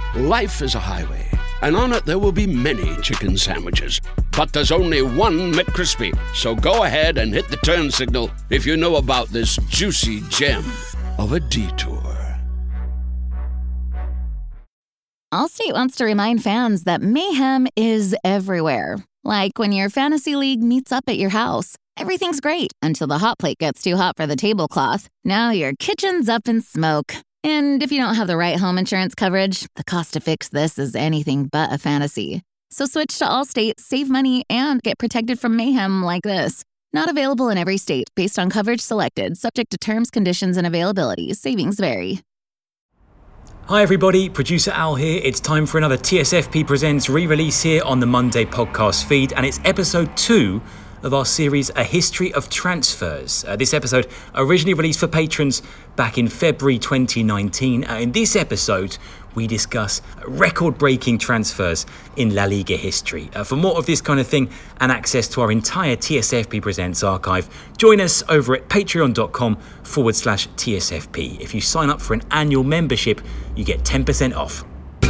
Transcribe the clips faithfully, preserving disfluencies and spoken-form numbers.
Life is a highway, and on it there will be many chicken sandwiches. But there's only one McCrispy. So go ahead and hit the turn signal if you know about this juicy gem of a detour. Allstate wants to remind fans that mayhem is everywhere. Like when your fantasy league meets up at your house. Everything's great until the hot plate gets too hot for the tablecloth. Now your kitchen's up in smoke. And if you don't have the right home insurance coverage, the cost to fix this is anything but a fantasy. So switch to Allstate, save money, and get protected from mayhem like this. Not available in every state, based on coverage selected, subject to terms, conditions, and availability. Savings vary. Hi everybody, Producer Al here. It's time for another T S F P Presents re-release here on the Monday podcast feed, and it's episode two of our series A History of Transfers. Uh, this episode originally released for patrons back in February twenty nineteen. Uh, in this episode, we discuss record-breaking transfers in La Liga history. Uh, for more of this kind of thing and access to our entire T S F P Presents archive, join us over at patreon.com forward slash TSFP. If you sign up for an annual membership, you get ten percent off.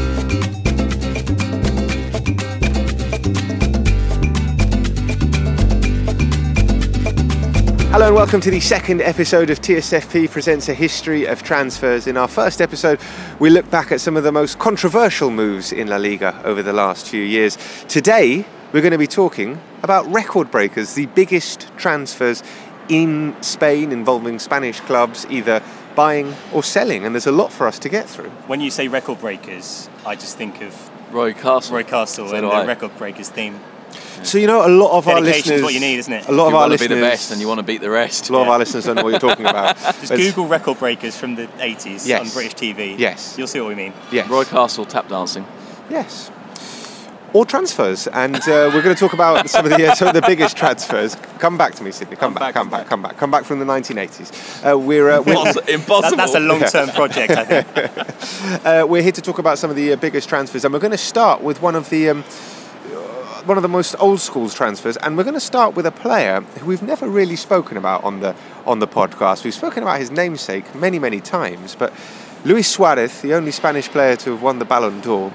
Hello and welcome to the second episode of T S F P Presents A History of Transfers. In our first episode, we look back at some of the most controversial moves in La Liga over the last few years. Today, we're going to be talking about record breakers, the biggest transfers in Spain involving Spanish clubs, either buying or selling, and there's a lot for us to get through. When you say record breakers, I just think of Roy Castle, Roy Castle so and the I. record breakers theme. So you know, a lot of our Dedication's listeners, what you need, isn't it? A lot you of our want listeners to be the best, and you want to beat the rest. A lot yeah. of our listeners don't know what you're talking about. Just But Google record breakers from the eighties Yes. on British T V. Yes. You'll see what we mean. Yes. Roy Castle tap dancing. Yes. Or transfers, and uh, we're going to talk about some of the uh, some of the biggest transfers. Come back to me, Sydney. Come, Come back, back, come come back, back. come back, come back from the nineteen eighties. Uh, we're, uh, we're Impossible. That, that's a long-term project, I think. uh, we're here to talk about some of the uh, biggest transfers, and we're going to start with one of the um, one of the most old school transfers, and we're going to start with a player who we've never really spoken about on the on the podcast. We've spoken about his namesake many, many times, but Luis Suarez, the only Spanish player to have won the Ballon d'Or,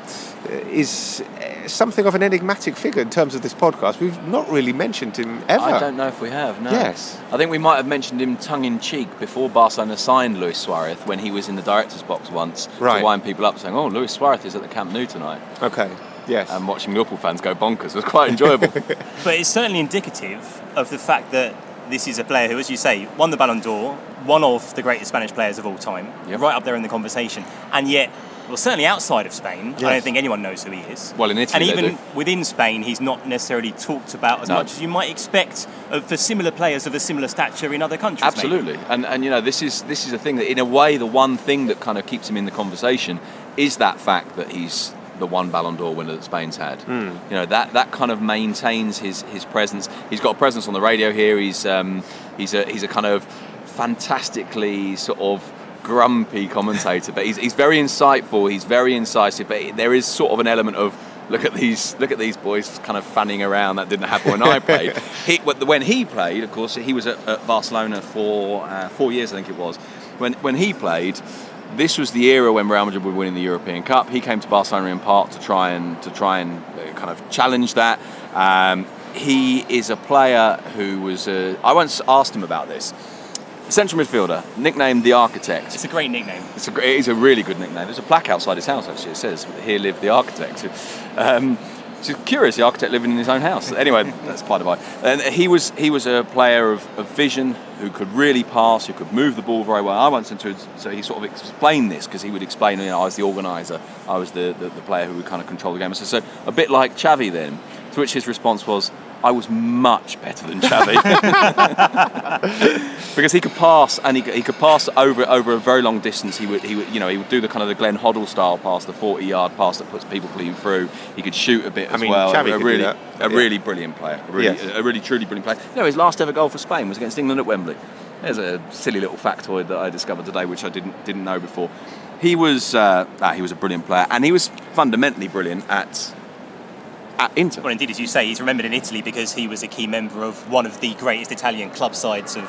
is something of an enigmatic figure in terms of this podcast. We've not really mentioned him ever. I don't know if we have, no. Yes. I think we might have mentioned him tongue-in-cheek before Barcelona signed Luis Suarez when he was in the director's box once Right. to wind people up saying, oh, Luis Suarez is at the Camp Nou tonight. Okay, yes. And watching Liverpool fans go bonkers was quite enjoyable. But it's certainly indicative of the fact that this is a player who, as you say, won the Ballon d'Or, one of the greatest Spanish players of all time, Yep. right up there in the conversation, and yet, well, certainly outside of Spain, Yes. I don't think anyone knows who he is. Well, in Italy And they even do. within Spain, he's not necessarily talked about as No. much as you might expect of, for similar players of a similar stature in other countries. Absolutely, and and you know this is this is a thing that in a way the one thing that kind of keeps him in the conversation is that fact that he's the one Ballon d'Or winner that Spain's had. Mm. You know that that kind of maintains his his presence. He's got a presence on the radio here. He's um, he's a he's a kind of fantastically sort of grumpy commentator, but he's he's very insightful. He's very incisive. But there is sort of an element of look at these look at these boys kind of fanning around. That didn't happen when I played. He, when he played, of course, he was at, at Barcelona for uh, four years, I think it was. When when he played, this was the era when Real Madrid were winning the European Cup. He came to Barcelona in part to try and to try and kind of challenge that. Um, he is a player who was. Uh, I once asked him about this. Central midfielder, nicknamed the Architect. It's a great nickname. It's a, great, it's a really good nickname. There's a plaque outside his house, actually. It says, "Here lived the Architect." Um, it's curious, the architect living in his own house. Anyway, that's by the by. And he was he was a player of, of vision who could really pass, who could move the ball very well. I once into so he sort of explained this because he would explain, you know, I was the organiser, I was the, the, the player who would kind of control the game. So, so a bit like Xavi then, to which his response was, I was much better than Xavi. Because he could pass, and he, he could pass over over a very long distance. He would he would you know he would do the kind of the Glenn Hoddle style pass, the forty yard pass that puts people clean through. He could shoot a bit I as mean, well. Xavi a could do really that. a Yeah. really brilliant player, a really, Yes. a really truly brilliant player. You know, his last ever goal for Spain was against England at Wembley. There's a silly little factoid that I discovered today, which I didn't didn't know before. He was uh, ah, he was a brilliant player, and he was fundamentally brilliant at. At Inter. Well, indeed, as you say, he's remembered in Italy because he was a key member of one of the greatest Italian club sides of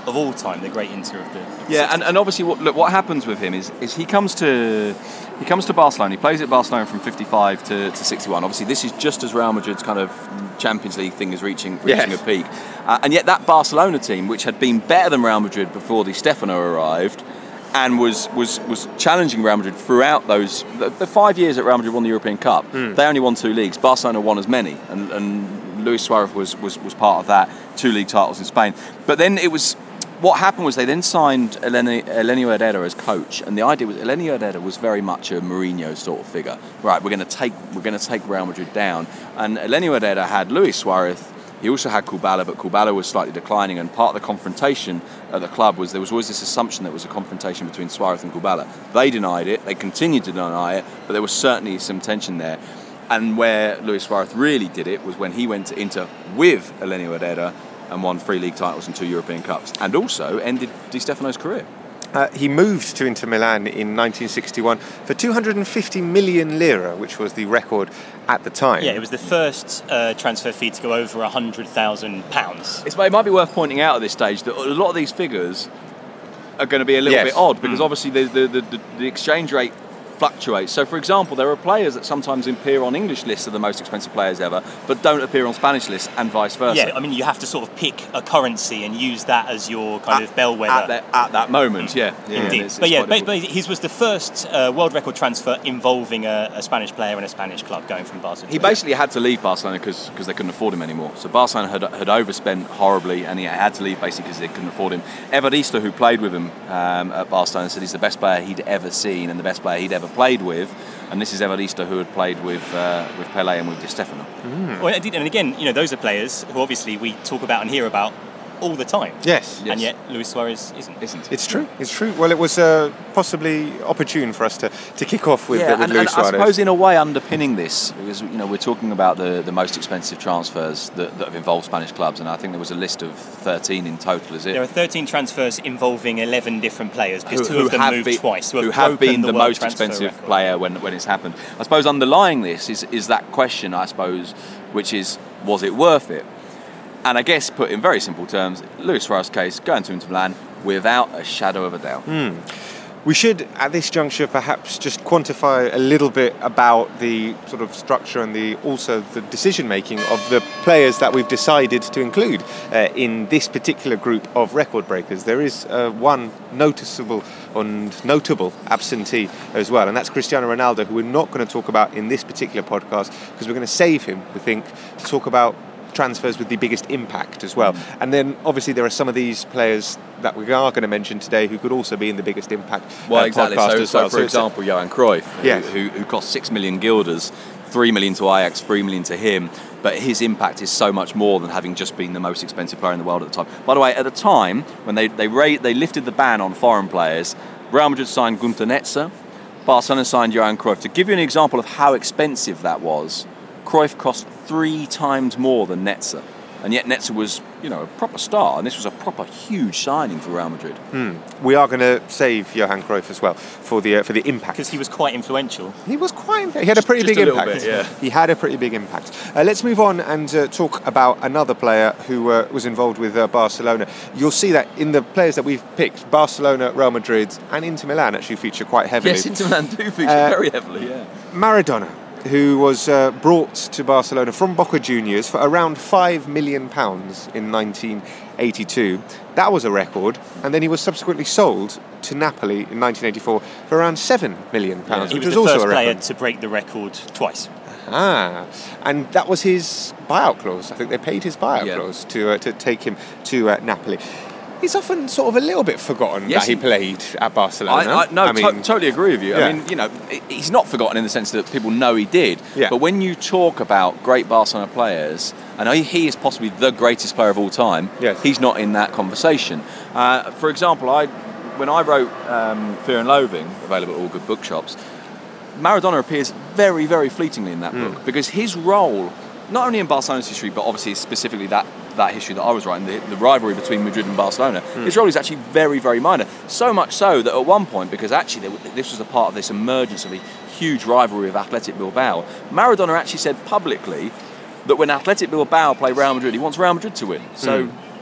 of all time, the great Inter of the of the Yeah, and, and obviously, what, look, what happens with him is is he comes to he comes to Barcelona. He plays at Barcelona from fifty-five to, to sixty-one. Obviously, this is just as Real Madrid's kind of Champions League thing is reaching reaching Yes. a peak, uh, and yet that Barcelona team, which had been better than Real Madrid before Di Stefano arrived, and was was was challenging Real Madrid throughout those the, the five years that Real Madrid won the European Cup. Mm. They only won two leagues. Barcelona won as many, and, and Luis Suarez was, was was part of that. Two league titles in Spain. But then it was. What happened was they then signed Eleni, Elenio Herrera as coach, and the idea was Elenio Herrera was very much a Mourinho sort of figure. Right, we're going to take we're going to take Real Madrid down, and Elenio Herrera had Luis Suarez. He also had Kubala, but Kubala was slightly declining, and part of the confrontation at the club was there was always this assumption that it was a confrontation between Suarez and Kubala. They denied it. They continued to deny it, but there was certainly some tension there. And where Luis Suarez really did it was when he went to Inter with Elenio Herrera and won three league titles and two European Cups, and also ended Di Stefano's career. Uh, he moved to Inter Milan in nineteen sixty-one for two hundred fifty million lira, which was the record at the time. Yeah, it was the first uh, transfer fee to go over one hundred thousand pounds. It's, it might be worth pointing out at this stage that a lot of these figures are going to be a little Yes. bit odd, because Mm. obviously the, the, the, the exchange rate fluctuates. So, for example, there are players that sometimes appear on English lists of the most expensive players ever, but don't appear on Spanish lists, and vice versa. Yeah, I mean, you have to sort of pick a currency and use that as your kind At- of bellwether. At that, at that moment, yeah. yeah Indeed. it's- but it's yeah, quite but, difficult. but his was the first uh, world record transfer involving a, a Spanish player and a Spanish club going from Barcelona. He basically had to leave Barcelona because they couldn't afford him anymore. So Barcelona had, had overspent horribly, and he had to leave basically because they couldn't afford him. Evarista, who played with him um, at Barcelona, said he's the best player he'd ever seen and the best player he'd ever played with. And this is Evarista, who had played with uh, with Pelé and with Di Stefano. Mm. Well, indeed, and again, you know, those are players who obviously we talk about and hear about all the time. Yes. And yet Luis Suarez isn't. Isn't. It's true. It's true. Well, it was uh, possibly opportune for us to, to kick off with, yeah, uh, with and, Luis and I Suarez. suppose in a way underpinning this, because you know we're talking about the, the most expensive transfers that, that have involved Spanish clubs, and I think there was a list of thirteen in total. Is it? There are thirteen transfers involving eleven different players, because who, two who of them have moved been, twice, who have, who have broken been the, the world most transfer expensive record. player when, when it's happened. I suppose underlying this is, is that question, I suppose, which is, was it worth it? And I guess, put in very simple terms, Luis Suarez's case, going to Inter Milan without a shadow of a doubt. Mm. We should, at this juncture, perhaps just quantify a little bit about the sort of structure and the also the decision-making of the players that we've decided to include uh, in this particular group of record breakers. There is uh, one noticeable and notable absentee as well, and that's Cristiano Ronaldo, who we're not going to talk about in this particular podcast because we're going to save him, we think, to talk about transfers with the biggest impact as well. Mm. And then obviously there are some of these players that we are going to mention today who could also be in the biggest impact well, uh, exactly. podcast So, as so well. for So example, Johan Cruyff, yes. who, who, who cost six million guilders, three million to Ajax, three million to him, but his impact is so much more than having just been the most expensive player in the world at the time. By the way, at the time when they they, ra- they lifted the ban on foreign players, Real Madrid signed Günter Netzer, Barcelona signed Johan Cruyff. To give you an example of how expensive that was, Cruyff cost three times more than Netzer. And yet Netzer was, you know, a proper star, and this was a proper huge signing for Real Madrid. Mm. We are going to save Johan Cruyff as well for the uh, for the impact, because he was quite influential. He was quite. He had a pretty Just big a little impact. bit, yeah. He had a pretty big impact. Uh, let's move on and uh, talk about another player who uh, was involved with uh, Barcelona. You'll see that in the players that we've picked, Barcelona, Real Madrid, and Inter Milan actually feature quite heavily. Yes, Inter Milan do feature Uh, very heavily, yeah. Maradona, who was uh, brought to Barcelona from Boca Juniors for around five million pounds in nineteen eighty-two. That was a record, and then he was subsequently sold to Napoli in nineteen eighty-four for around seven million pounds, He which was was, the also first a player record. to break the record twice. Ah, and that was his buyout clause. I think they paid his buyout Yeah. clause to uh, to take him to uh, Napoli. He's often sort of a little bit forgotten Yes, that he, he- played at Barcelona. I, I, no, I to- mean, totally agree with you. yeah. I mean, you know, he's not forgotten in the sense that people know he did. Yeah. But when you talk about great Barcelona players, and he- he is possibly the greatest player of all time, Yes. he's not in that conversation. Uh, for example, I when I wrote um, Fear and Loathing, available at all good bookshops, Maradona appears very, very fleetingly in that Mm. book, because his role, not only in Barcelona's history, but obviously specifically that, that history that I was writing, the, the rivalry between Madrid and Barcelona, Mm. his role is actually very, very minor. So much so that at one point, because actually there, w- this was a part of this emergence of a huge rivalry with Athletic Bilbao, Maradona actually said publicly that when Athletic Bilbao play Real Madrid, he wants Real Madrid to win. So Mm.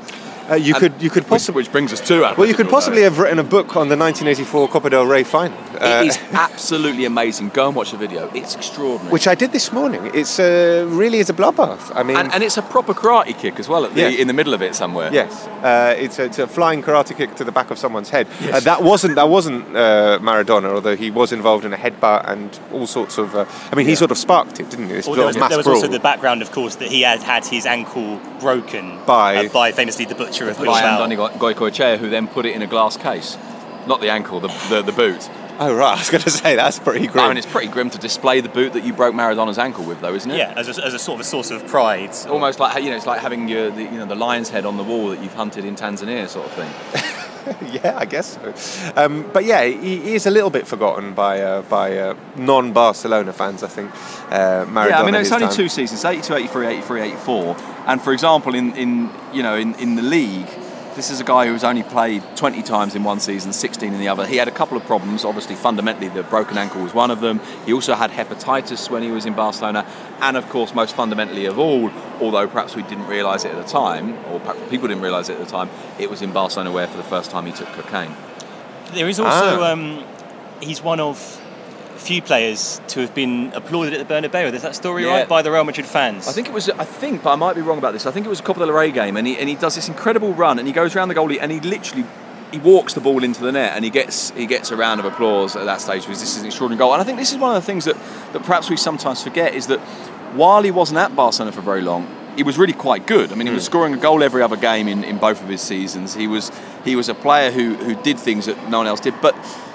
Uh, you And could you could which, possibly which brings us to Atletico. well, you could possibly though. have written a book on the nineteen eighty-four Copa del Rey final. Uh, It is absolutely amazing. Go and watch the video. It's extraordinary. which I did this morning. It's uh, really is a bloodbath. I mean, and, and it's a proper karate kick as well at the, Yes. in the middle of it somewhere. yes, uh, it's, a, it's a flying karate kick to the back of someone's head. Uh, that wasn't that wasn't uh, Maradona, although he was involved in a headbutt and all sorts of. Uh, I mean, he sort of sparked it, didn't he? This Well, sort there of was, mass there was brawl. also the background, of course, that he had had his ankle broken By- uh, by famously the butcher of By Bilbao. Andoni Goicoechea, who then put it in a glass case. Not the ankle, the, the, the boot. Oh right, I was going to say that's pretty grim. I mean, it's pretty grim to display the boot that you broke Maradona's ankle with, though, isn't it? Yeah, as a, as a sort of a source of pride. Almost like, you know, it's like having your, the, you know, the lion's head on the wall that you've hunted in Tanzania, sort of thing. Yeah, I guess so. Um, but yeah, he, he is a little bit forgotten by uh, by uh, non-Barcelona fans, I think. Uh, Maradona. Yeah, I mean, his it's only time. two seasons, eighty-two, eighty-three, eighty-three, eighty-four. And for example, in, in you know, in, in the league, this is a guy who's only played twenty times in one season, sixteen in the other. He had a couple of problems. Obviously, fundamentally, the broken ankle was one of them. He also had hepatitis when he was in Barcelona. And, of course, most fundamentally of all, although perhaps we didn't realise it at the time, or perhaps people didn't realise it at the time, it was in Barcelona where, for the first time, he took cocaine. There is also, Ah. um, he's one of few players to have been applauded at the Bernabeu. Is that story Yeah. right? By the Real Madrid fans. I think it was, I think, but I might be wrong about this. I think it was a Copa del Rey game, and he and he does this incredible run, and he goes around the goalie, and he literally he walks the ball into the net, and he gets he gets a round of applause at that stage because this is an extraordinary goal. And I think this is one of the things that, that perhaps we sometimes forget is that while he wasn't at Barcelona for very long, he was really quite good. I mean, he was scoring a goal every other game in, in both of his seasons. He was he was a player who who did things that no one else did, but.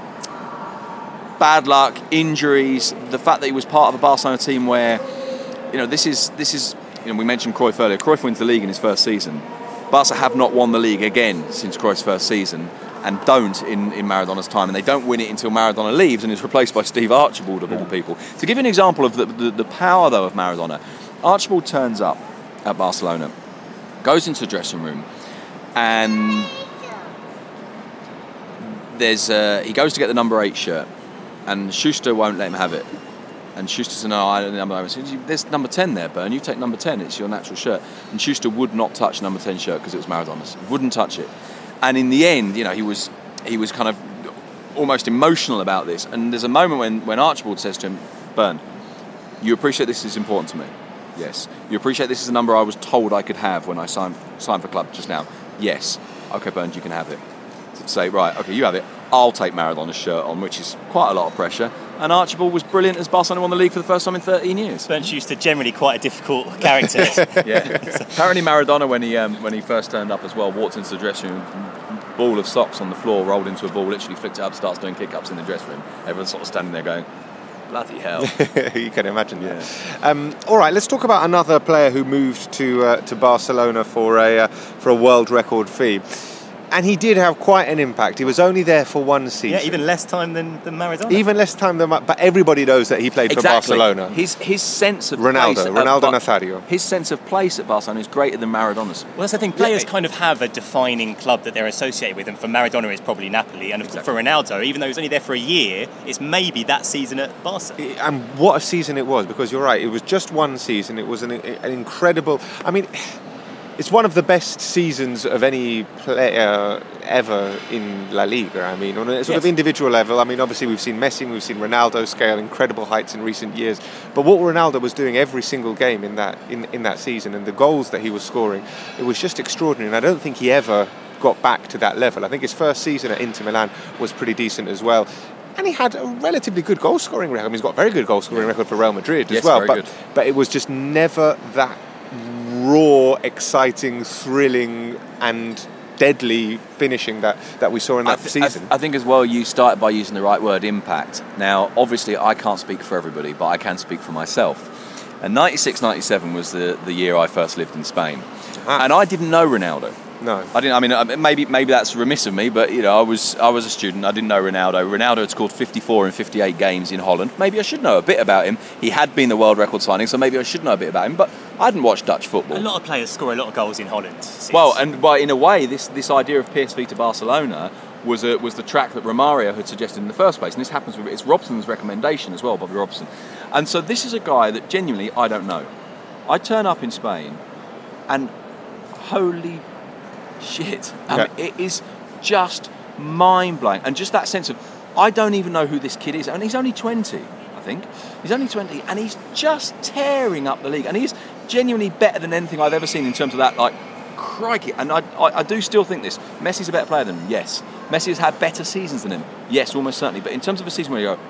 Bad luck, injuries, the fact that he was part of a Barcelona team where, you know, this is this is you know, we mentioned Cruyff earlier. Cruyff wins the league in his first season. Barca have not won the league again since Cruyff's first season, and don't in, in Maradona's time, and they don't win it until Maradona leaves and is replaced by Steve Archibald of all people. To give you an example of the, the, the power though of Maradona, Archibald turns up at Barcelona, goes into the dressing room, and there's uh, he goes to get the number eight shirt. And Schuster won't let him have it. And Schuster said, no, I don't number eight. Said, there's number ten there, Bern. You take number ten. It's your natural shirt. And Schuster would not touch number ten shirt because it was Maradona's. He wouldn't touch it. And in the end, you know, he was he was kind of almost emotional about this. And there's a moment when, when Archibald says to him, Bern, you appreciate this is important to me? Yes. You appreciate this is the number I was told I could have when I signed, signed for the club just now? Yes. Okay, Bern, you can have it. To say, right, okay, you have it. I'll take Maradona's shirt on, which is quite a lot of pressure. And Archibald was brilliant as Barcelona won the league for the first time in thirteen years. Bernd Schuster, generally quite a difficult character. Yeah. Apparently Maradona, when he um, when he first turned up as well, walked into the dressing room, ball of socks on the floor, rolled into a ball, literally flicked it up, starts doing kick-ups in the dressing room. Everyone's sort of standing there going, bloody hell. You can imagine that. Um, all right, let's talk about another player who moved to uh, to Barcelona for a uh, for a world record fee. And he did have quite an impact. He was only there for one season. Yeah, even less time than, than Maradona. Even less time than... But everybody knows that he played Exactly. for Barcelona. His his sense of Ronaldo, place at Ronaldo Bar- Nazario. His sense of place at Barcelona is greater than Maradona's. Well, that's the thing. Players Yeah. kind of have a defining club that they're associated with, and for Maradona, it's probably Napoli. And Exactly. for Ronaldo, even though he was only there for a year, it's maybe that season at Barca. And what a season it was, because you're right, it was just one season. It was an, an incredible... I mean, it's one of the best seasons of any player ever in La Liga. I mean, on a sort of Yes. individual level, I mean, obviously we've seen Messi, we've seen Ronaldo scale incredible heights in recent years. But what Ronaldo was doing every single game in that in, in that season, and the goals that he was scoring, it was just extraordinary. And I don't think he ever got back to that level. I think his first season at Inter Milan was pretty decent as well. And he had a relatively good goal scoring record. I mean, he's got a very good goal scoring record for Real Madrid as Yes, well. very but good. but it was just never that raw, exciting, thrilling, and deadly finishing that, that we saw in that I, th- I, season. th- I think as well you started by using the right word, impact. Now, obviously, I can't speak for everybody, but I can speak for myself. And ninety-six ninety-seven was the, the year I first lived in Spain. Ah. And I didn't know Ronaldo. no. I didn't. I mean, uh, maybe maybe that's remiss of me, but you know, I was I was a student. I didn't know Ronaldo. Ronaldo had scored fifty-four in fifty-eight games in Holland. Maybe I should know a bit about him. He had been the world record signing, so maybe I should know a bit about him. But I hadn't watched Dutch football. A lot of players score a lot of goals in Holland. since- Well, and by in a way, this this idea of P S V to Barcelona was a, was the track that Romario had suggested in the first place, and this happens with it's Robson's recommendation as well, Bobby Robson. And so this is a guy that genuinely I don't know. I turn up in Spain, and holy shit. I Yeah. mean, it is just mind-blowing. And just that sense of, I don't even know who this kid is. And he's only twenty, I think. He's only twenty, and he's just tearing up the league. And he's genuinely better than anything I've ever seen in terms of that, like, crikey. And I, I, I do still think this. Messi's a better player than him, yes. Messi has had better seasons than him, yes, almost certainly. But in terms of a season where you go,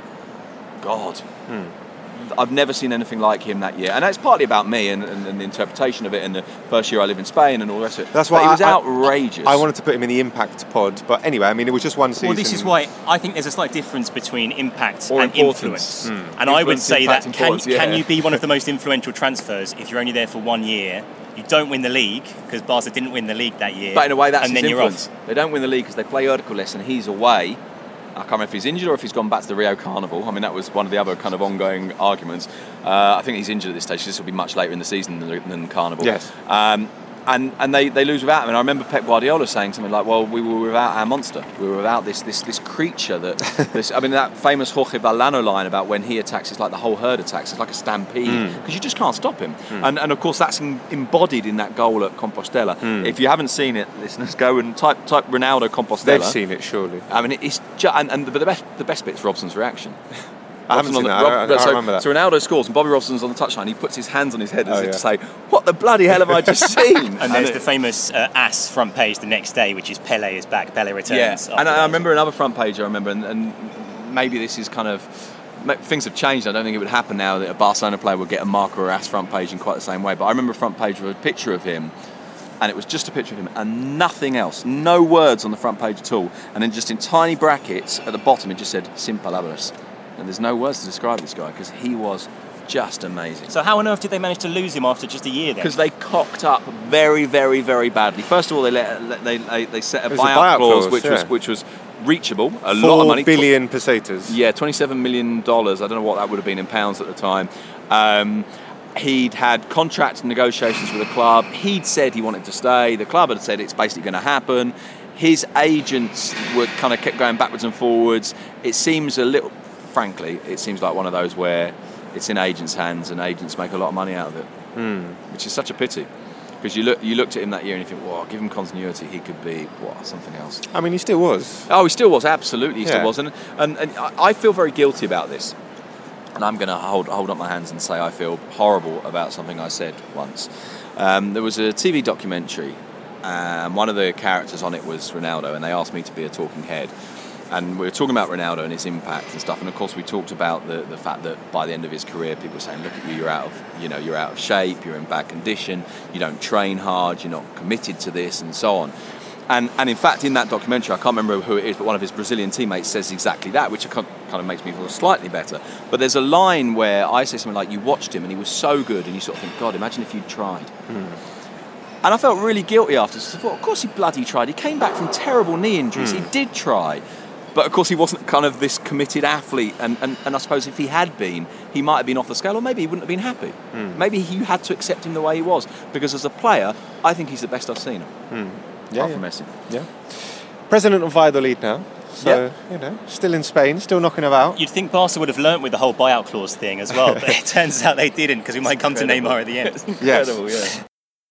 God, hmm. I've never seen anything like him that year. And that's partly about me and, and, and the interpretation of it in the first year I lived in Spain and all the rest of it. That's why but he was I, outrageous. I, I wanted to put him in the Impact pod, but anyway, I mean, it was just one season. Well, this is why I think there's a slight difference between impact Or and importance. influence. Mm. And Influence, I would say impact, that can, importance, yeah. can you be one of the most influential transfers if you're only there for one year? You don't win the league because Barca didn't win the league that year. But in a way, that's and his then influence. You're off. They don't win the league because they play Hércules and he's away. I can't remember if he's injured or if he's gone back to the Rio Carnival. I mean, that was one of the other kind of ongoing arguments. Uh, I think he's injured at this stage. This will be much later in the season than, than Carnival. Yes. Um, and and they, they lose without him. And I remember Pep Guardiola saying something like, well, we were without our monster. We were without this this this creature that... this, I mean, that famous Jorge Valdano line about when he attacks, it's like the whole herd attacks. It's like a stampede. Because mm. you just can't stop him. Mm. And, and, of course, that's in, embodied in that goal at Compostela. Mm. If you haven't seen it, listeners, go and type type Ronaldo Compostela. They've seen it, surely. I mean, it's just... And, and, but the best, the best bit's Robson's reaction. I haven't seen the, that. Rob, I, I, I so, remember that. So Ronaldo scores and Bobby Robson's on the touchline. He puts his hands on his head as Oh, if yeah. to say, what the bloody hell have I just seen? And, and there's it, the famous uh, As front page the next day, which is Pele is back, Pele returns. Yeah, and I, I remember another front page I remember, and, and maybe this is kind of... Things have changed. I don't think it would happen now that a Barcelona player would get a Marca or As front page in quite the same way. But I remember a front page with a picture of him, and it was just a picture of him and nothing else. No words on the front page at all. And then just in tiny brackets at the bottom, it just said, sin palabras. And there's no words to describe this guy because he was just amazing. So how on earth did they manage to lose him after just a year then? Because they cocked up very, very, very badly. First of all, they let, let they, they they set a buyout, a buyout clause, clause, which yeah. was which was reachable. A Four lot of money. billion pesetas. Yeah, twenty-seven million dollars. I don't know what that would have been in pounds at the time. Um, he'd had contract negotiations with the club. He'd said he wanted to stay. The club had said it's basically going to happen. His agents were kind of kept going backwards and forwards. It seems a little... Frankly, it seems like one of those where it's in agents' hands and agents make a lot of money out of it, mm. which is such a pity. Because you look, you looked at him that year and you think, "Wow, give him continuity, he could be what something else." I mean, he still was. Oh, he still was. Absolutely, he yeah. still was. And, and and I feel very guilty about this. And I'm going to hold hold up my hands and say I feel horrible about something I said once. Um, there was a T V documentary, and one of the characters on it was Ronaldo, and they asked me to be a talking head. And we were talking about Ronaldo and his impact and stuff, and of course we talked about the, the fact that by the end of his career, people were saying, "Look at you, you're out of, you know, you're out of shape, you're in bad condition, you don't train hard, you're not committed to this, and so on." And and in fact, in that documentary, I can't remember who it is, but one of his Brazilian teammates says exactly that, which kind of makes me feel slightly better. But there's a line where I say something like, "You watched him, and he was so good," and you sort of think, "God, imagine if you'd tried." Mm. And I felt really guilty after. So I thought, of course he bloody tried. He came back from terrible knee injuries. Mm. He did try. But of course he wasn't kind of this committed athlete, and, and, and I suppose if he had been, he might have been off the scale, or maybe he wouldn't have been happy. Mm. Maybe you had to accept him the way he was, because as a player, I think he's the best I've seen him. Mm. Yeah, apart yeah. from Messi. Yeah. President of Valladolid now, so, yeah. you know, still in Spain, still knocking about. You'd think Barca would have learnt with the whole buyout clause thing as well, but it turns out they didn't, because we might come incredible. to Neymar at the end. It's incredible, yes.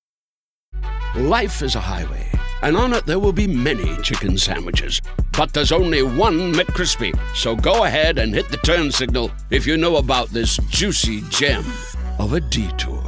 Yeah. Life is a highway, and on it there will be many chicken sandwiches. But there's only one McCrispy, so go ahead and hit the turn signal if you know about this juicy gem of a detour.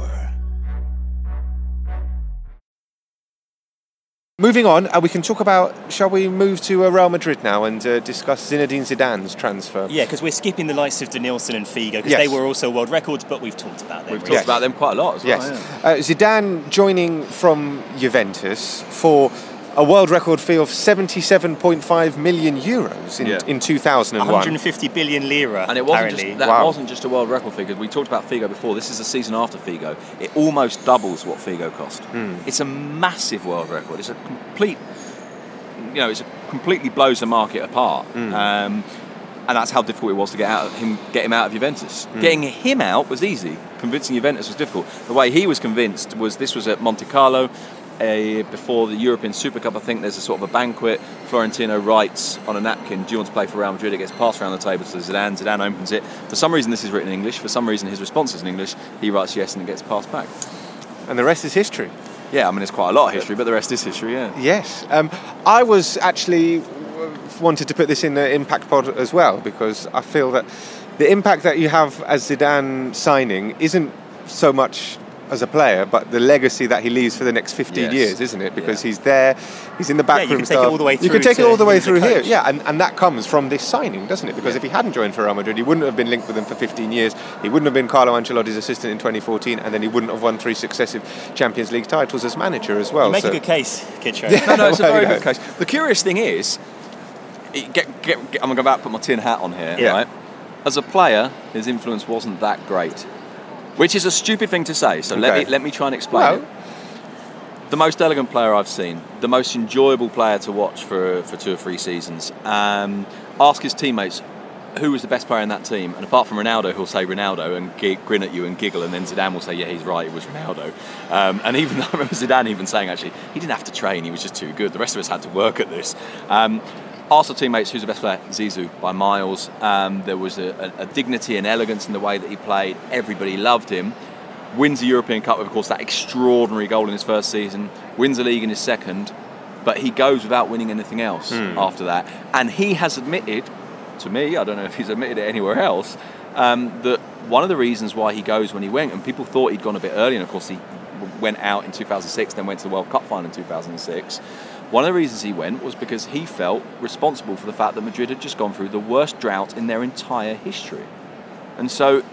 Moving on, uh, we can talk about, shall we move to uh, Real Madrid now and uh, discuss Zinedine Zidane's transfer? Yeah, because we're skipping the likes of Denilson and Figo, because yes. they were also world records, but we've talked about them. We've really. talked about them quite a lot as well. Yes. Yeah. Uh, Zidane joining from Juventus for a world record fee of seventy-seven point five million euros in, yeah. in two thousand one. one hundred fifty billion lira, and it wasn't apparently. just, that wow. wasn't just a world record figure. We talked about Figo before. This is the season after Figo. It almost doubles what Figo cost. Mm. It's a massive world record. It's a complete, you know, it's a completely blows the market apart. Mm. Um, and that's how difficult it was to get out of him, get him out of Juventus. Mm. Getting him out was easy. Convincing Juventus was difficult. The way he was convinced was this was at Monte Carlo. A, before the European Super Cup, I think there's a sort of a banquet. Florentino writes on a napkin, "Do you want to play for Real Madrid?" It gets passed around the table to Zidane. Zidane opens it. For some reason, this is written in English. For some reason, his response is in English. He writes yes, and it gets passed back. And the rest is history. Yeah, I mean, it's quite a lot of history, but the rest is history, yeah. Yes. Um, I was actually wanted to put this in the Impact Pod as well, because I feel that the impact that you have as Zidane signing isn't so much as a player, but the legacy that he leaves for the next fifteen Yes. years, isn't it? Because Yeah. he's there, he's in the backroom Yeah, you can take it staff. all the way You through can take it to all the way him as a through here, coach. yeah, and, and that comes from this signing, doesn't it? Because Yeah. if he hadn't joined for Real Madrid, he wouldn't have been linked with them for fifteen years. He wouldn't have been Carlo Ancelotti's assistant in twenty fourteen, and then he wouldn't have won three successive Champions League titles as manager as well. You make so. a good case, Kitcho. No, no, it's a Well, very you know. good case. The curious thing is, it- get, get, get, I'm about to put my tin hat on here, Yeah. right? As a player, his influence wasn't that great, which is a stupid thing to say. So let Okay. me let me try and explain Well, it. The most elegant player I've seen, the most enjoyable player to watch for for two or three seasons. Um, ask his teammates who was the best player in that team, and apart from Ronaldo, he'll say Ronaldo and g- grin at you and giggle, and then Zidane will say, yeah, he's right, it was Ronaldo. Um, and even I remember Zidane even saying, actually, he didn't have to train, he was just too good. The rest of us had to work at this. Um, Arsenal teammates, who's the best player? Zizou, by miles. Um, there was a, a, a dignity and elegance in the way that he played. Everybody loved him. Wins the European Cup with, of course, that extraordinary goal in his first season. Wins the league in his second. But he goes without winning anything else Mm. after that. And he has admitted, to me, I don't know if he's admitted it anywhere else, um, that one of the reasons why he goes when he went, and people thought he'd gone a bit early, and of course he went out in two thousand six, then went to the World Cup final in two thousand six. One of the reasons he went was because he felt responsible for the fact that Madrid had just gone through the worst drought in their entire history. And so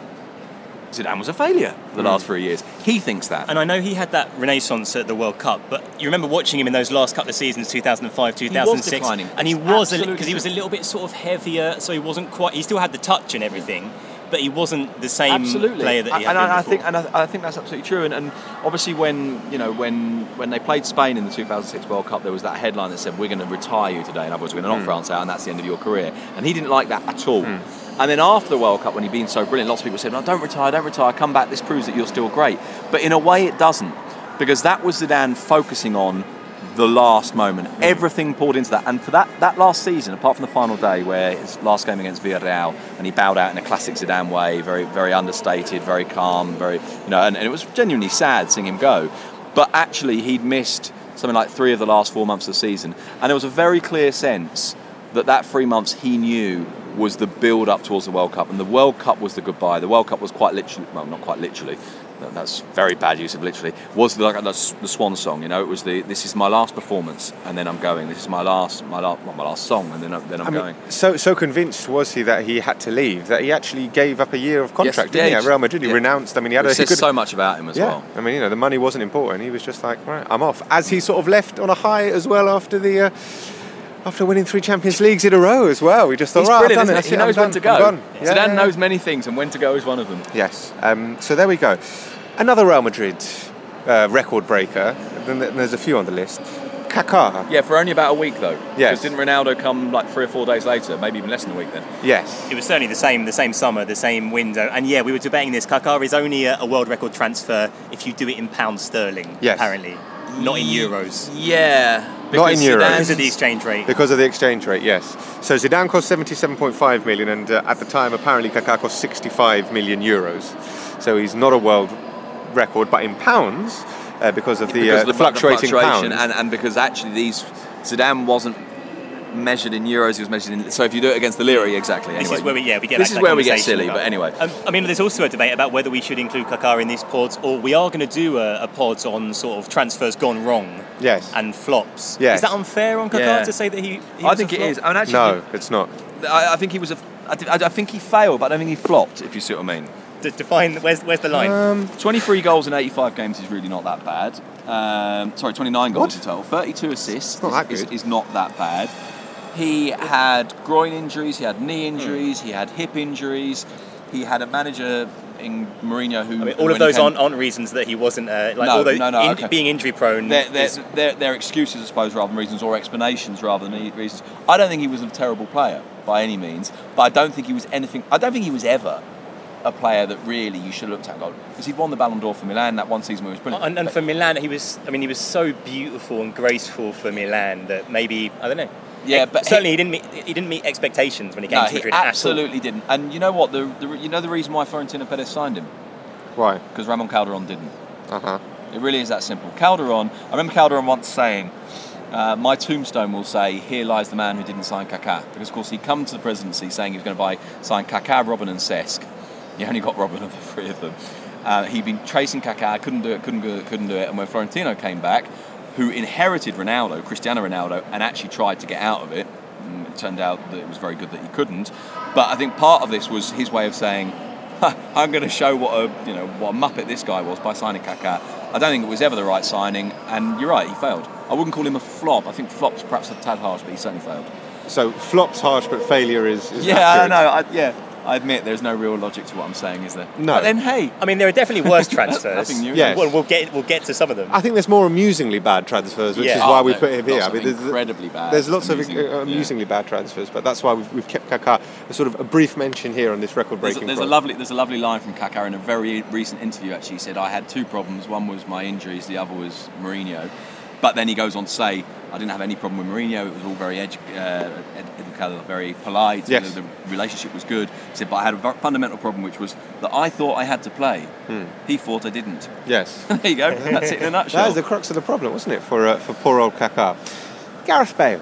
Zidane was a failure for the last three years. He thinks that. And I know he had that renaissance at the World Cup, but you remember watching him in those last couple of seasons, two thousand five, two thousand six, declining. and he It's was absolutely because he was a true. little bit sort of heavier, so he wasn't quite. He still had the touch and everything, but he wasn't the same Absolutely. player that he had and been I, I before. think, and I, I think that's absolutely true. And, and obviously, when you know, when when they played Spain in the two thousand six World Cup, there was that headline that said, "We're going to retire you today." In other words, we're going to knock France out, and that's the end of your career. And he didn't like that at all. And then after the World Cup, when he'd been so brilliant, lots of people said, "No, don't retire, don't retire. Come back. This proves that you're still great." But in a way, it doesn't, because that was Zidane focusing on the last moment. Everything poured into that. And for that, that last season, apart from the final day where his last game against Villarreal, and he bowed out in a classic Zidane way, very, very understated, very calm, very, you know, and, and it was genuinely sad seeing him go. But actually, he'd missed something like three of the last four months of the season. And there was a very clear sense that that three months he knew was the build up towards the World Cup, and the World Cup was the goodbye. The World Cup was quite literally, well, not quite literally, that's very bad use of literally, was like the swan song, you know. It was the, this is my last performance, and then I'm going. This is my last, my last, well, my last song, and then I'm, then I'm I mean, going. so so convinced was he that he had to leave that he actually gave up a year of contract, Yes, didn't he? yeah, At Real Madrid, he yeah. renounced. I mean, he had It a he says could, so much about him as yeah. well. I mean, you know, the money wasn't important. He was just like, right, I'm off. As he sort of left on a high as well after the. Uh, After winning three Champions Leagues in a row as well, we just thought, He's right, brilliant, I've done isn't it. he? That's He it, knows I'm when to done. go. I'm done. Yeah, Yeah, Zidane yeah, knows yeah. many things, and when to go is one of them. Yes. Um, so there we go. Another Real Madrid uh, record breaker. Then there's a few on the list. Kaká. Yeah, for only about a week though. Yes. Because didn't Ronaldo come like three or four days later, maybe even less than a week then? Yes. It was certainly the same, the same summer, the same window, and yeah, we were debating this. Kaká is only a, a world record transfer if you do it in pounds sterling. Yes. Apparently, not in euros Yeah. Not in because euros. Zidane's- because of the exchange rate. Because of the exchange rate, yes. So Zidane cost seventy-seven point five million, and uh, at the time, apparently, Kaká cost sixty-five million euros. So he's not a world record, but in pounds, uh, because of the, because uh, of the the fluctuating fluctuation, pound. and, and because actually these Zidane wasn't measured in euros, he was measured in. So if you do it against the lira, exactly. This Anyway, is where we yeah we get This that, is that where we get conversation silly, about- but anyway. Um, I mean, there's also a debate about whether we should include Kaká in these pods, or we are going to do a, a pod on sort of transfers gone wrong Yes. and flops. Yes. Is that unfair on Kaká Yeah. to say that he? he I was think a it flop? is. I mean, actually, No, it's not. I, I think he was a. I, did- I think he failed, but I don't think he flopped. If you see what I mean. To define where's where's the line? Um, twenty-three goals in eighty-five games is really not that bad. Um, sorry, twenty-nine goals What? in total. thirty-two assists Not that is, good. is, is not that bad. He had groin injuries, he had knee injuries, he had hip injuries. He had a manager in Mourinho who... I mean, who all of when he those came- aren't, aren't reasons that he wasn't uh, like No, all those no, no, in, okay. being injury prone. They're, they're, is- they're, they're excuses, I suppose, rather than reasons, or explanations rather than reasons. I don't think he was a terrible player by any means, but I don't think he was anything. I don't think he was ever a player that really you should have looked at and gone, because he'd won the Ballon d'Or for Milan that one season where he was brilliant. and, and for Milan, he was. I mean, he was so beautiful and graceful for Milan that maybe I don't know. Yeah, Ex- but he- certainly he, didn't meet he didn't meet expectations when he came No, to he Madrid. at all. absolutely didn't. And you know what? The, the you know the reason why Florentino Perez signed him? Why? Because Ramon Calderon didn't. Uh huh. It really is that simple. Calderon, I remember Calderon once saying, uh, my tombstone will say, here lies the man who didn't sign Kaká. Because, of course, he'd come to the presidency saying he was going to buy, sign Kaká, Robben and Cesc. He only got Robben of the three of them. Uh, he'd been chasing Kaká, couldn't do it, couldn't do it, couldn't do it. And when Florentino came back, who inherited Ronaldo, Cristiano Ronaldo, and actually tried to get out of it, it turned out that it was very good that he couldn't. But I think part of this was his way of saying, I'm going to show what a you know what a muppet this guy was by signing Kaká. I don't think it was ever the right signing, and you're right, he failed. I wouldn't call him a flop. I think flop's perhaps a tad harsh, but he certainly failed. So flop's harsh, but failure is, is yeah, accurate. I know. I, yeah, I admit there's no real logic to what I'm saying, is there? No. But then, hey, I mean, there are definitely worse transfers. nothing new. Yes. Well, we'll get we'll get to some of them. I think there's more amusingly bad transfers, which Yeah. is why Oh, we no, put him here. lots I mean, of there's, incredibly bad. there's lots amusing, of uh, amusingly bad transfers, but that's why we've, we've kept Kaká a sort of a brief mention here on this There's, a, record-breaking. there's a pro- lovely, there's a lovely line from Kaká in a very recent interview. Actually, he said, "I had two problems. One was my injuries. The other was Mourinho." But then he goes on to say, "I didn't have any problem with Mourinho. It was all very edu- uh, educated, very polite. Yes. The, the relationship was good." He said, "But I had a v- fundamental problem, which was that I thought I had to play. Hmm. He thought I didn't." Yes. There you go. That's it in a nutshell. That is the crux of the problem, wasn't it, for uh, for poor old Kaká? Gareth Bale,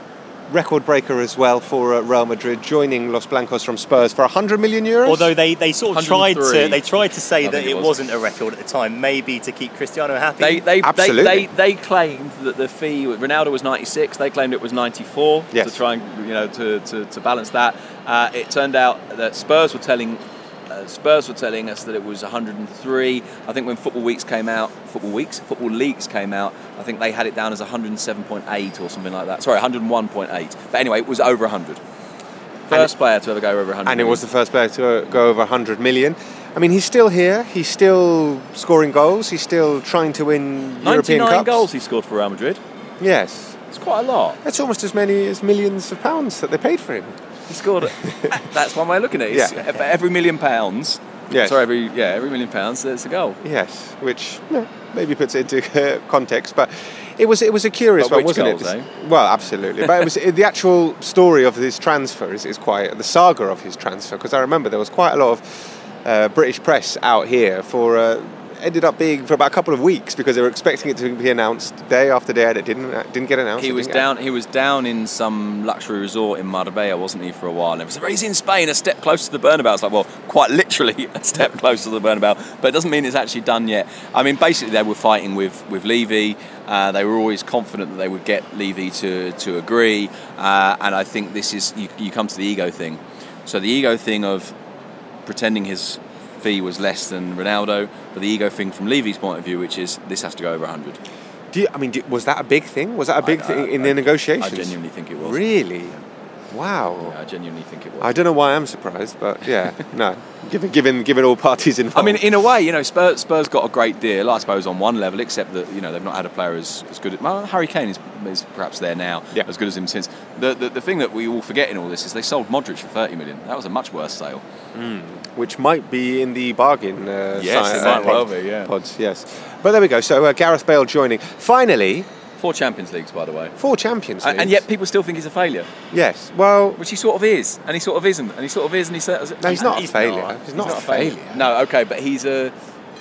record breaker as well for uh, Real Madrid, joining Los Blancos from Spurs for one hundred million euros. Although they, they sort of tried to one hundred three. they tried to say I that think it it was. wasn't a record at the time, maybe to keep Cristiano happy. They they, they, Absolutely. they they claimed that the fee, Ronaldo was ninety-six, they claimed it was ninety-four Yes. to try and you know to, to, to balance that. Uh, it turned out that Spurs were telling uh, Spurs were telling us that it was one hundred three. I think when Football Weeks came out, Football Weeks, Football Leaks came out, I think they had it down as one hundred seven point eight or something like that. Sorry, one hundred one point eight. But anyway, it was over one hundred. First player to ever go over one hundred. and it was the first player to go over one hundred million. I mean, he's still here. He's still scoring goals. He's still trying to win European ninety-nine Cups. goals he scored for Real Madrid. Yes. It's quite a lot. That's almost as many as millions of pounds that they paid for him. He scored. That's one way of looking at it. It's Yeah. For every million pounds. Yes. Sorry, every yeah, every million pounds. There's a goal. Yes, which yeah, maybe puts it into uh, context, but it was it was a curious But one, which wasn't goals, it? eh? Well, absolutely. But it was the actual story of this transfer is, is quite the saga of his transfer, because I remember there was quite a lot of uh, British press out here for. Uh, ended up being for about a couple of weeks because they were expecting it to be announced day after day and it didn't didn't get announced. He It was didn't get- down. He was down in some luxury resort in Marbella, wasn't he, for a while? And it was, he's in Spain, a step closer to the Bernabeu. It's like, well, quite literally a step closer to the Bernabeu, but it doesn't mean it's actually done yet. I mean, basically, they were fighting with with Levy. Uh, they were always confident that they would get Levy to to agree, uh, and I think this is you, you come to the ego thing. So the ego thing of pretending his fee was less than Ronaldo, but the ego thing from Levy's point of view, which is this has to go over one hundred. Do you, I mean, do, was that a big thing? Was that a big I- thing I- in I- the negotiations? I genuinely think it was. Really? Wow. Yeah, I genuinely think it was. I don't know why I'm surprised, but yeah, no. Given, given, given all parties involved. I mean, in a way, you know, Spurs, Spurs got a great deal, I suppose, on one level, except that, you know, they've not had a player as, as good as... Well, Harry Kane is, is perhaps there now, Yeah. as good as him since. The, the the thing that we all forget in all this is they sold Modric for thirty million. That was a much worse sale. which might be in the bargain. Uh, Yes, si- it might uh, well pod- be, yeah. Pods, yes. But there we go. So uh, Gareth Bale joining. Finally, Four Champions Leagues, by the way. four Champions And, Leagues. and yet people still think he's a failure, yes. Well, which he sort of is, and he sort of isn't, and he sort of is, and he says... no, he's not he's a failure. not. He's, not, a failure. No, okay, but he's a...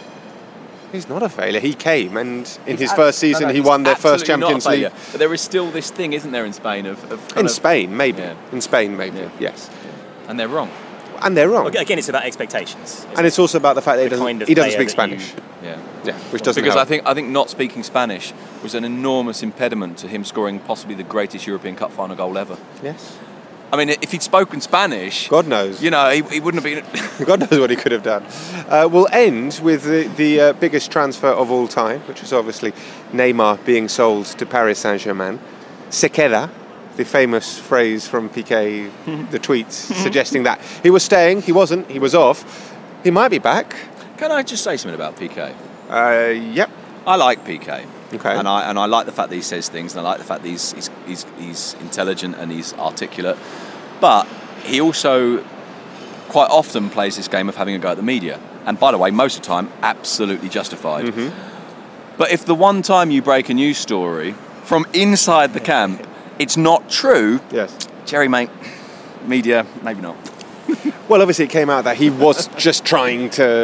He's not a failure. He came, and in his Ab- first no, season, no, he he's won their first absolutely not a Champions League. failure. But there is still this thing, isn't there, in Spain, of, of kind In of- Spain, maybe. Yeah. In Spain, maybe. Yeah. Yes. And they're wrong. And they're wrong. Again, it's about expectations. And it's also about the fact that he The doesn't, kind of he doesn't player speak that you- Spanish. Yeah. Yeah, which doesn't Because help. I think I think not speaking Spanish was an enormous impediment to him scoring possibly the greatest European Cup final goal ever. Yes. I mean, if he'd spoken Spanish, God knows. you know, he, he wouldn't have been. God knows what he could have done. Uh, we'll end with the, the uh, biggest transfer of all time, which is obviously Neymar being sold to Paris Saint-Germain. Se queda, the famous phrase from Piqué, the tweets suggesting that he was staying, he wasn't, he was off. He might be back. Can I just say something about Piqué? Uh, yep. I like Piqué. Okay. And I and I like the fact that he says things, and I like the fact that he's he's he's, he's intelligent and he's articulate. But he also quite often plays this game of having a go at the media. And by the way, most of the time, absolutely justified. Mm-hmm. But if the one time you break a news story from inside the camp, it's not true, Yes. Jerry, mate, media, maybe not. Well, obviously it came out that he was just trying to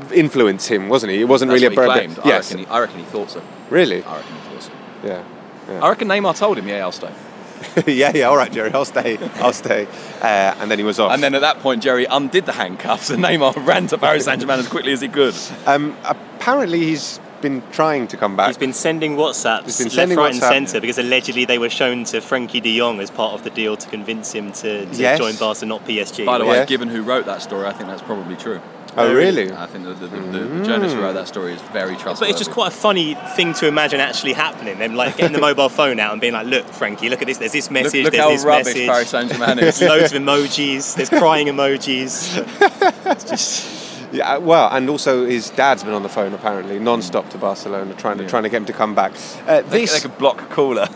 influence him, wasn't he? It wasn't That's really what a he birthday. claimed. I, Yes, reckon he, I reckon he thought so. really. I reckon he thought so. Yeah. I reckon Neymar told him, yeah, I'll stay. yeah, yeah. All right, Jerry, I'll stay. I'll stay. Uh, and then he was off. And then at that point, Jerry undid the handcuffs and Neymar ran to Paris Saint-Germain as quickly as he could. um, apparently, he's been trying to come back. He's been sending WhatsApps He's been left, sending right, WhatsApp. and centre because allegedly they were shown to Frankie De Jong as part of the deal to convince him to, to Yes. join Barca, not P S G. By the way, Yes. given who wrote that story, I think that's probably true. Oh, really? I think the, the, the, the, the journalist who wrote that story is very trustworthy. But it's just quite a funny thing to imagine actually happening. Them like getting the mobile phone out and being like, "Look, Frankie, look at this. There's this Look, message. look there's how this rubbish message. Paris Saint-Germain There's is. loads of emojis. There's crying emojis. It's just Yeah, well, and also his dad's been on the phone apparently non-stop to Barcelona, trying to Yeah. trying to get him to come back. Uh, They, this they could block a caller.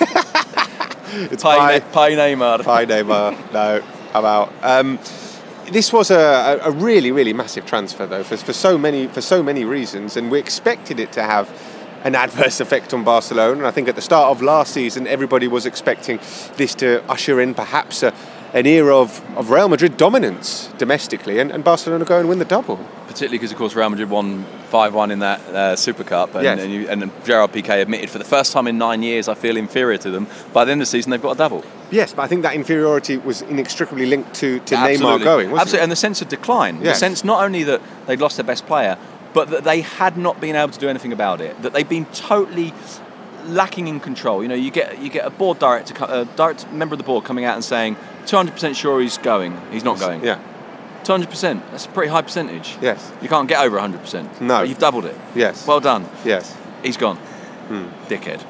it's Pay, pie, Ne- pay Neymar. pie Neymar. No, I'm out. Um, this was a, a really, really massive transfer though, for, for so many for so many reasons, and we expected it to have an adverse effect on Barcelona. And I think at the start of last season, everybody was expecting this to usher in perhaps a, an era of, of Real Madrid dominance domestically, and, and Barcelona go and win the double. Particularly because, of course, Real Madrid won five one in that uh, Super Cup, and, Yes. and, you, and Gerard Piqué admitted for the first time in nine years, I feel inferior to them. By the end of the season, they've got a double. Yes, but I think that inferiority was inextricably linked to, to Neymar Absolutely. going, wasn't Absolutely, it? and the sense of decline. The Yes. sense not only that they'd lost their best player, but that they had not been able to do anything about it. That they've been totally lacking in control. You know, you get you get a board director, a direct member of the board coming out and saying, two hundred percent sure he's going. He's not going. Yeah. two hundred percent. That's a pretty high percentage. Yes. You can't get over one hundred percent. No. But you've doubled it. Yes. Well done. Yes. He's gone. Dickhead.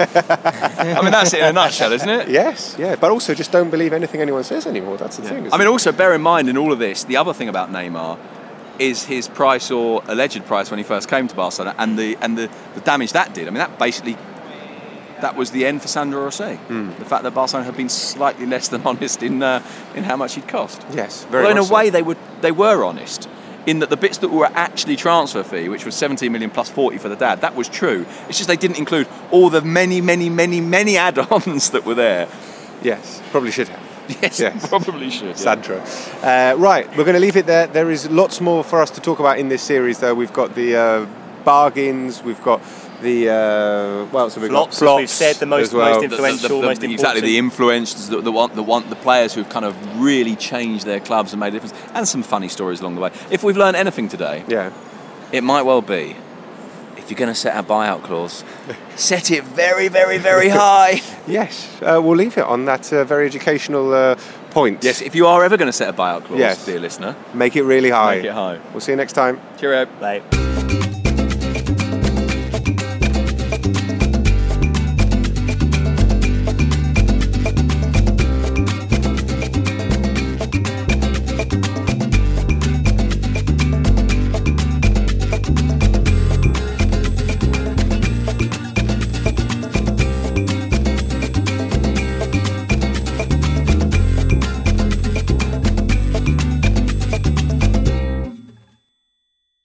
I mean, that's it in a nutshell, isn't it? Yes, yeah, but also just don't believe anything anyone says anymore. That's the thing. I isn't mean, it? also bear in mind in all of this, the other thing about Neymar is his price or alleged price when he first came to Barcelona, and the and the, the damage that did. I mean, that basically that was the end for Sandro Rossi. Hmm. The fact that Barcelona had been slightly less than honest in uh, in how much he'd cost. Yes, very Well, in a much so. way, they would they were honest. In that the bits that were actually transfer fee, which was seventeen million plus forty for the dad, that was true. It's just they didn't include all the many, many, many, many add-ons that were there. Yes, probably should have. Yes, Yes. probably should. Yeah. Sandro. Uh, right, we're going to leave it there. There is lots more for us to talk about in this series, though. We've got the uh, bargains, we've got the uh, what else have we Flops, got? as we've said, the most- as well. most The- influential, the, the, the, most exactly the important. influence, the, the one, the one, the players who've kind of really changed their clubs and made a difference, and some funny stories along the way. If we've learned anything today, Yeah. it might well be if you're going to set a buyout clause, set it very, very, very high. Yes, uh, we'll leave it on that uh, very educational uh, point. Yes, if you are ever going to set a buyout clause, Yes. dear listener, Make it really high. make it high. We'll see you next time. Cheerio. Like,